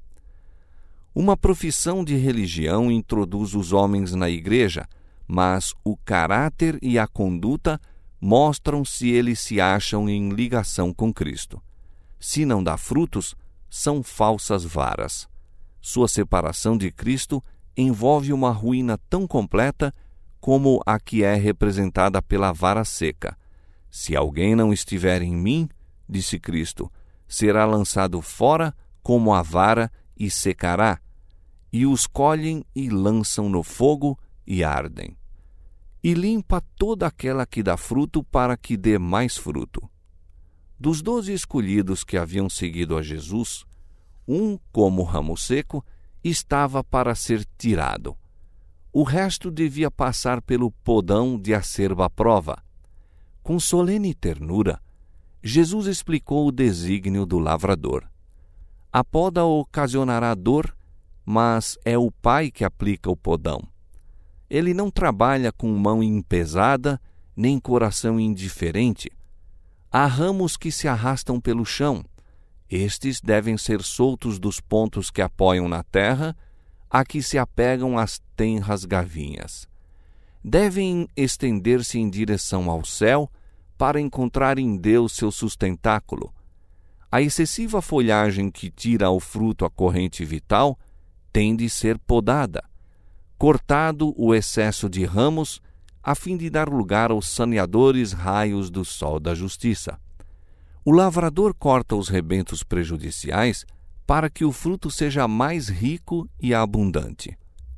Uma profissão de religião introduz os homens na igreja, mas o caráter e a conduta mostram se eles se acham em ligação com Cristo. Se não dá frutos, são falsas varas. Sua separação de Cristo envolve uma ruína tão completa como a que é representada pela vara seca. Se alguém não estiver em mim, disse Cristo, será lançado fora como a vara e secará, e os colhem e lançam no fogo e ardem. e limpa toda aquela que dá fruto para que dê mais fruto. Dos doze escolhidos que haviam seguido a Jesus, um, como ramo seco, estava para ser tirado. O resto devia passar pelo podão de acerba à prova. Com solene ternura, Jesus explicou o desígnio do lavrador. A poda ocasionará dor, mas é o Pai que aplica o podão. Ele não trabalha com mão empesada, nem coração indiferente. Há ramos que se arrastam pelo chão. Estes devem ser soltos dos pontos que apoiam na terra, a que se apegam as tenras gavinhas. Devem estender-se em direção ao céu para encontrar em Deus seu sustentáculo. A excessiva folhagem que tira ao fruto a corrente vital tem de ser podada, cortado o excesso de ramos, a fim de dar lugar aos saneadores raios do sol da justiça. O lavrador corta os rebentos prejudiciais para que o fruto seja mais rico e abundante.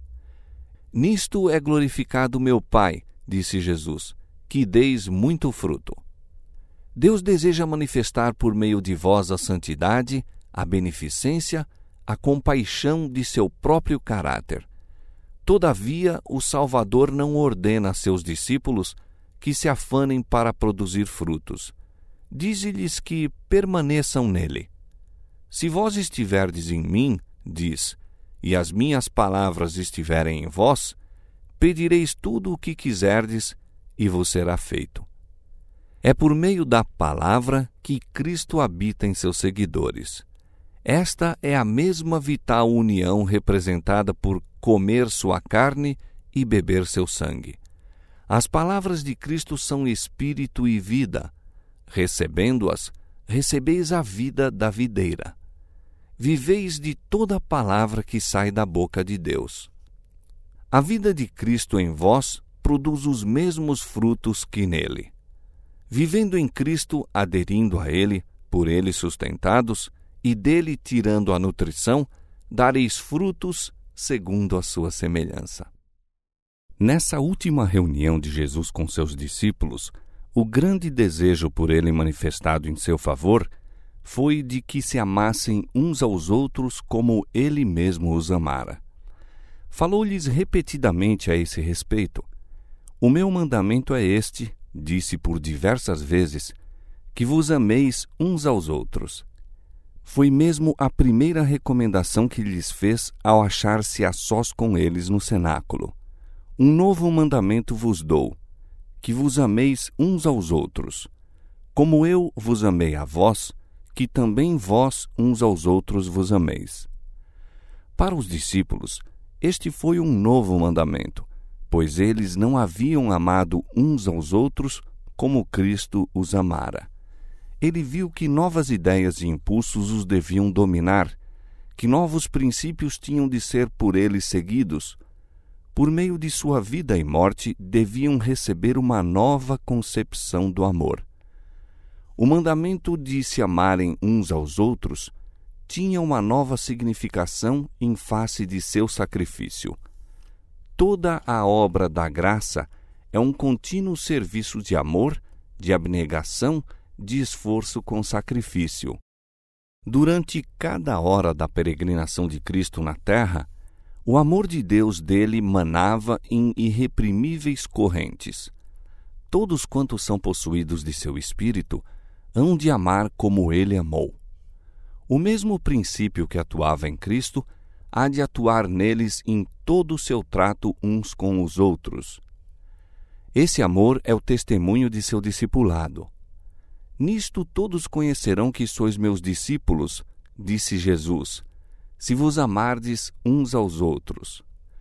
Nisto é glorificado meu Pai, disse Jesus, que deis muito fruto. Deus deseja manifestar por meio de vós a santidade, a beneficência, a compaixão de seu próprio caráter. Todavia, o Salvador não ordena a seus discípulos que se afanem para produzir frutos. Dize-lhes que permaneçam nele. Se vós estiverdes em mim, diz, e as minhas palavras estiverem em vós, pedireis tudo o que quiserdes e vos será feito. É por meio da palavra que Cristo habita em seus seguidores. Esta é a mesma vital união representada por comer sua carne e beber seu sangue. As palavras de Cristo são espírito e vida. Recebendo-as, recebeis a vida da videira. Viveis de toda palavra que sai da boca de Deus. A vida de Cristo em vós produz os mesmos frutos que nele. Vivendo em Cristo, aderindo a Ele, por Ele sustentados, e dele tirando a nutrição, dareis frutos segundo a sua semelhança. Nessa última reunião de Jesus com seus discípulos, o grande desejo por ele manifestado em seu favor foi de que se amassem uns aos outros como ele mesmo os amara. Falou-lhes repetidamente a esse respeito. O meu mandamento é este, disse por diversas vezes, que vos ameis uns aos outros. Foi mesmo a primeira recomendação que lhes fez ao achar-se a sós com eles no cenáculo. Um novo mandamento vos dou, que vos ameis uns aos outros. Como eu vos amei a vós, que também vós uns aos outros vos ameis. Para os discípulos, este foi um novo mandamento, pois eles não haviam amado uns aos outros como Cristo os amara. Ele viu que novas ideias e impulsos os deviam dominar, que novos princípios tinham de ser por eles seguidos. Por meio de sua vida e morte, deviam receber uma nova concepção do amor. O mandamento de se amarem uns aos outros tinha uma nova significação em face de seu sacrifício. Toda a obra da graça é um contínuo serviço de amor, de abnegação, de esforço com sacrifício. Durante cada hora da peregrinação de Cristo na terra, o amor de Deus dele manava em irreprimíveis correntes. Todos quantos são possuídos de seu espírito hão de amar como ele amou. O mesmo princípio que atuava em Cristo há de atuar neles em todo o seu trato uns com os outros. Esse amor é o testemunho de seu discipulado. Nisto todos conhecerão que sois meus discípulos, disse Jesus, se vos amardes uns aos outros.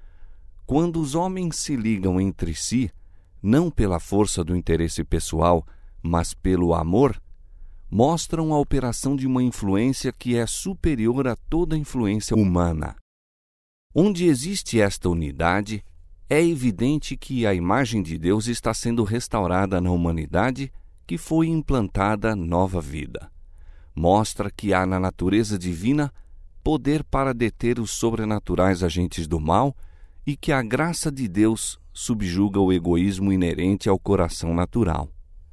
Quando os homens se ligam entre si, não pela força do interesse pessoal, mas pelo amor, mostram a operação de uma influência que é superior a toda influência humana. Onde existe esta unidade, é evidente que a imagem de Deus está sendo restaurada na humanidade, que foi implantada nova vida. Mostra que há na natureza divina poder para deter os sobrenaturais agentes do mal e que a graça de Deus subjuga o egoísmo inerente ao coração natural.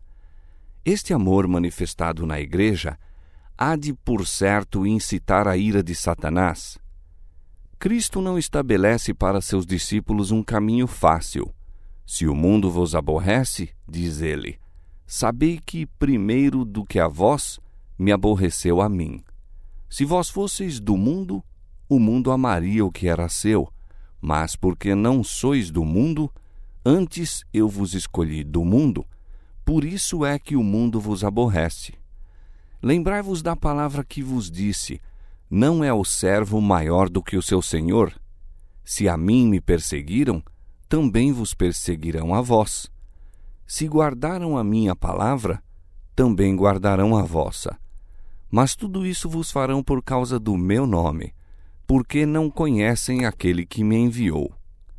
Este amor manifestado na Igreja há de, por certo, incitar a ira de Satanás. Cristo não estabelece para seus discípulos um caminho fácil. Se o mundo vos aborrece, diz ele, sabei que primeiro do que a vós me aborreceu a mim. Se vós fosseis do mundo, o mundo amaria o que era seu, mas porque não sois do mundo, antes eu vos escolhi do mundo, por isso é que o mundo vos aborrece. Lembrai-vos da palavra que vos disse, não é o servo maior do que o seu senhor? Se a mim me perseguiram, também vos perseguirão a vós. Se guardaram a minha palavra, também guardarão a vossa. Mas tudo isso vos farão por causa do meu nome, porque não conhecem aquele que me enviou.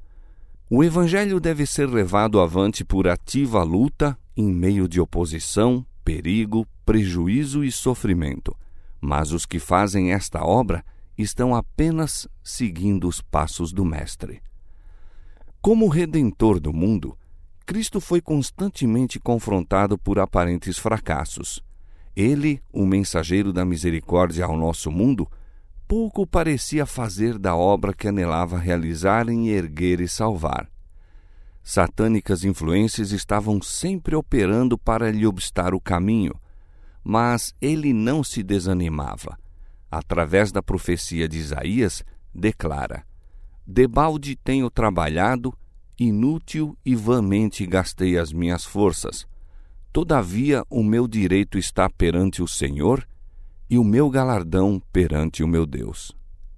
O Evangelho deve ser levado avante por ativa luta, em meio de oposição, perigo, prejuízo e sofrimento. Mas os que fazem esta obra estão apenas seguindo os passos do Mestre. Como Redentor do mundo, Cristo foi constantemente confrontado por aparentes fracassos. Ele, o mensageiro da misericórdia ao nosso mundo, pouco parecia fazer da obra que anelava realizar em erguer e salvar. Satânicas influências estavam sempre operando para lhe obstar o caminho, mas ele não se desanimava. Através da profecia de Isaías, declara: debalde tenho trabalhado, inútil e vãmente gastei as minhas forças. Todavia o meu direito está perante o Senhor e o meu galardão perante o meu Deus.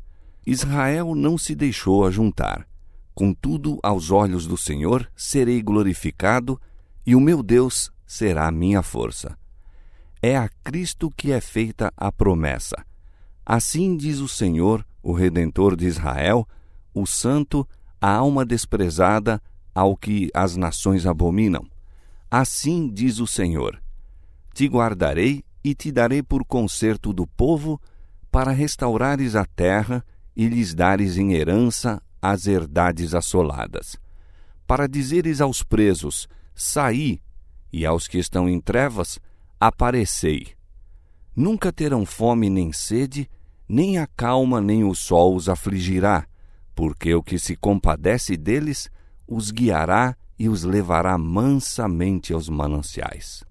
Israel não se deixou ajuntar. Contudo, aos olhos do Senhor serei glorificado e o meu Deus será a minha força. É a Cristo que é feita a promessa. Assim diz o Senhor, o Redentor de Israel, o Santo, a alma desprezada, ao que as nações abominam. Assim diz o Senhor: te guardarei e te darei por concerto do povo, para restaurares a terra e lhes dares em herança as herdades assoladas. Para dizeres aos presos: saí, e aos que estão em trevas: aparecei. Nunca terão fome nem sede, nem a calma nem o sol os afligirá, porque o que se compadece deles os guiará e os levará mansamente aos mananciais.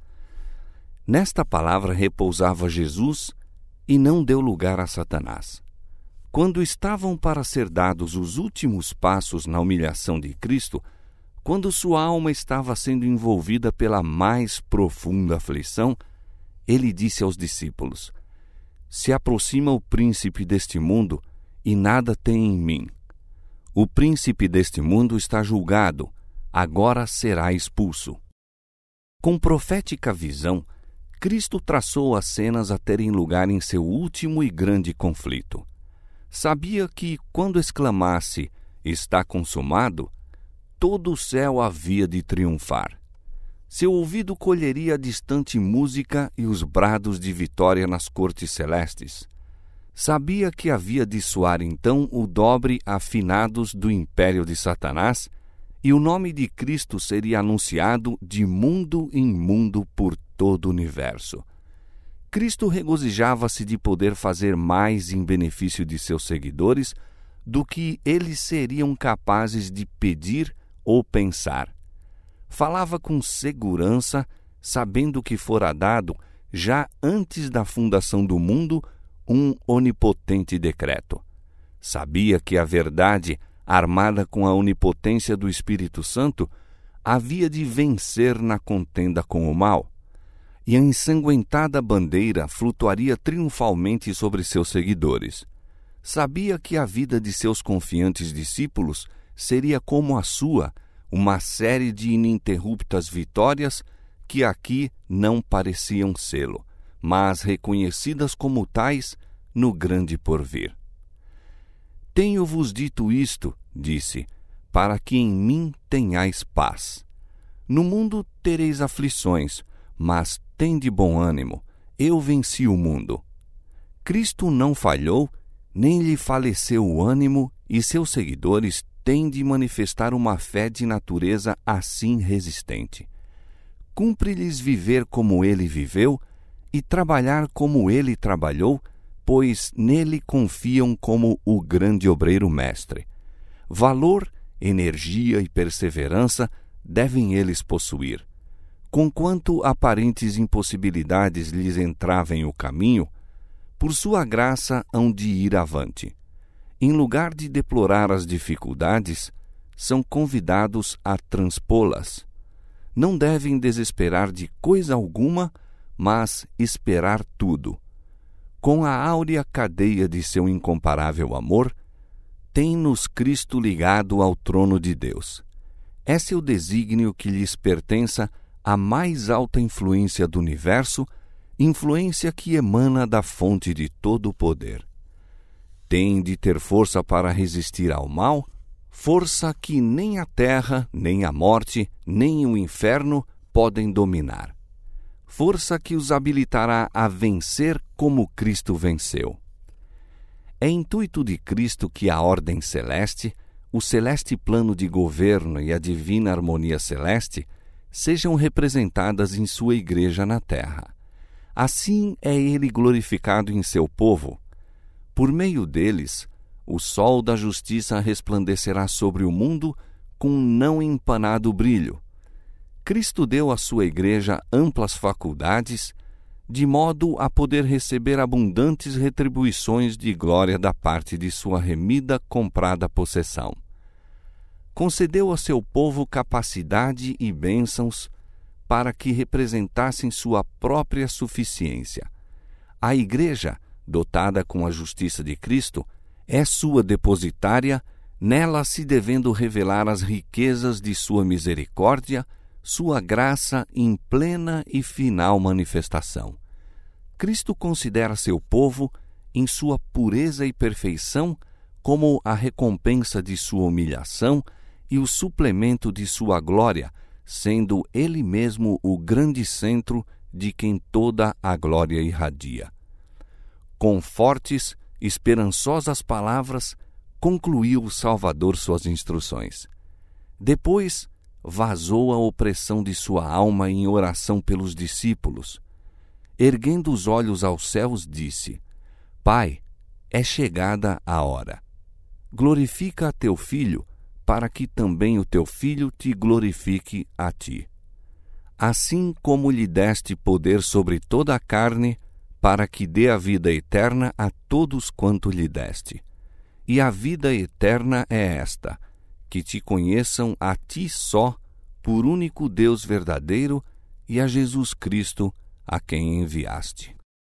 Nesta palavra repousava Jesus e não deu lugar a Satanás. Quando estavam para ser dados os últimos passos na humilhação de Cristo, quando sua alma estava sendo envolvida pela mais profunda aflição, ele disse aos discípulos: se aproxima o príncipe deste mundo e nada tem em mim. O príncipe deste mundo está julgado, agora será expulso. Com profética visão, Cristo traçou as cenas a terem lugar em seu último e grande conflito. Sabia que, quando exclamasse, está consumado, todo o céu havia de triunfar. Seu ouvido colheria a distante música e os brados de vitória nas cortes celestes. Sabia que havia de soar então o dobre afinados do império de Satanás, e o nome de Cristo seria anunciado de mundo em mundo por todo o universo. Cristo regozijava-se de poder fazer mais em benefício de seus seguidores do que eles seriam capazes de pedir ou pensar. Falava com segurança, sabendo que fora dado, já antes da fundação do mundo, um onipotente decreto. Sabia que a verdade, armada com a onipotência do Espírito Santo, havia de vencer na contenda com o mal, e a ensanguentada bandeira flutuaria triunfalmente sobre seus seguidores. Sabia que a vida de seus confiantes discípulos seria como a sua, uma série de ininterruptas vitórias que aqui não pareciam sê-lo, mas reconhecidas como tais no grande porvir. Tenho-vos dito isto, disse, para que em mim tenhais paz. No mundo tereis aflições, mas tende bom ânimo, eu venci o mundo. Cristo não falhou, nem lhe faleceu o ânimo, e seus seguidores tem de manifestar uma fé de natureza assim resistente. Cumpre-lhes viver como ele viveu e trabalhar como ele trabalhou, pois nele confiam como o grande obreiro mestre. Valor, energia e perseverança devem eles possuir. Conquanto aparentes impossibilidades lhes entravem o caminho, por sua graça hão de ir avante. Em lugar de deplorar as dificuldades, são convidados a transpô-las. Não devem desesperar de coisa alguma, mas esperar tudo. Com a áurea cadeia de seu incomparável amor, tem-nos Cristo ligado ao trono de Deus. É seu desígnio que lhes pertença a mais alta influência do universo, influência que emana da fonte de todo o poder. Têm de ter força para resistir ao mal, força que nem a terra, nem a morte, nem o inferno podem dominar. Força que os habilitará a vencer como Cristo venceu. É intuito de Cristo que a ordem celeste, o celeste plano de governo e a divina harmonia celeste sejam representadas em sua igreja na terra. Assim é ele glorificado em seu povo. Por meio deles, o sol da justiça resplandecerá sobre o mundo com um não empanado brilho. Cristo deu à sua igreja amplas faculdades, de modo a poder receber abundantes retribuições de glória da parte de sua remida, comprada possessão. Concedeu a seu povo capacidade e bênçãos para que representassem sua própria suficiência. A igreja, dotada com a justiça de Cristo, é sua depositária, nela se devendo revelar as riquezas de sua misericórdia, sua graça em plena e final manifestação. Cristo considera seu povo, em sua pureza e perfeição, como a recompensa de sua humilhação e o suplemento de sua glória, sendo ele mesmo o grande centro de quem toda a glória irradia. Com fortes, esperançosas palavras, concluiu o Salvador suas instruções. Depois, vazou a opressão de sua alma em oração pelos discípulos. Erguendo os olhos aos céus, disse: Pai, é chegada a hora. Glorifica a teu Filho, para que também o teu Filho te glorifique a ti. Assim como lhe deste poder sobre toda a carne, para que dê a vida eterna a todos quanto lhe deste. E a vida eterna é esta, que te conheçam a ti só, por único Deus verdadeiro, e a Jesus Cristo, a quem enviaste.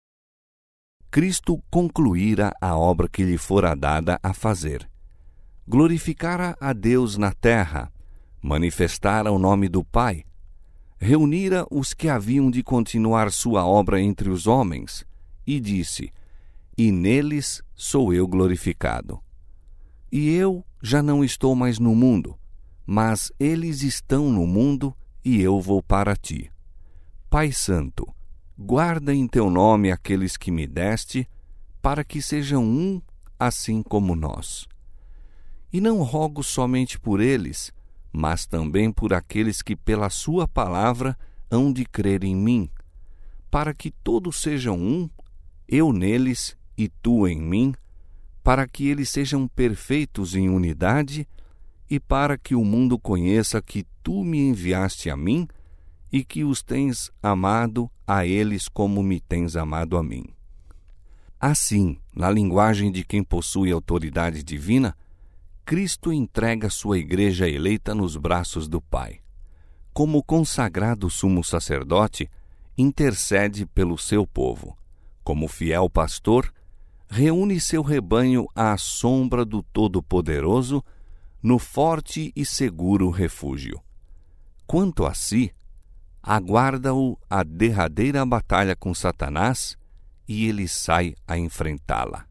Cristo concluíra a obra que lhe fora dada a fazer. Glorificara a Deus na terra, manifestara o nome do Pai, reunira os que haviam de continuar sua obra entre os homens, e disse: E neles sou eu glorificado. E eu já não estou mais no mundo, mas eles estão no mundo, e eu vou para ti. Pai Santo, guarda em teu nome aqueles que me deste, para que sejam um, assim como nós. E não rogo somente por eles, mas também por aqueles que pela sua palavra hão de crer em mim, para que todos sejam um, eu neles e tu em mim, para que eles sejam perfeitos em unidade e para que o mundo conheça que tu me enviaste a mim e que os tens amado a eles como me tens amado a mim. Assim, na linguagem de quem possui autoridade divina, Cristo entrega sua igreja eleita nos braços do Pai. Como consagrado sumo sacerdote, intercede pelo seu povo. Como fiel pastor, reúne seu rebanho à sombra do Todo-Poderoso, no forte e seguro refúgio. Quanto a si, aguarda-o a derradeira batalha com Satanás, e ele sai a enfrentá-la.